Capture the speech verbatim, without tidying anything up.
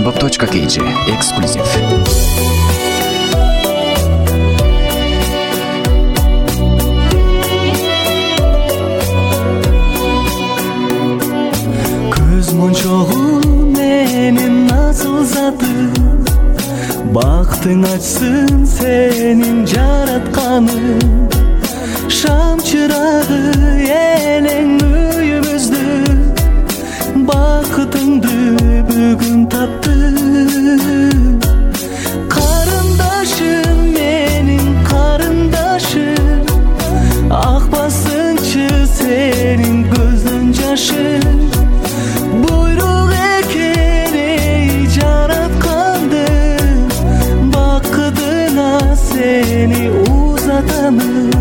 Bamboo точка кей джи эксклюзив. Көз моншоғу менің насыл затым, бақтың açsın senin жаратқаның. Шам чырағы елең үйімізді, бақытыңды бүгін тапты. Қарындашым, менің қарындашым, ақпасыншы сенің көздің жашы. Бұйрық екен ей жаратқанды, бақытына сені ұзатамын.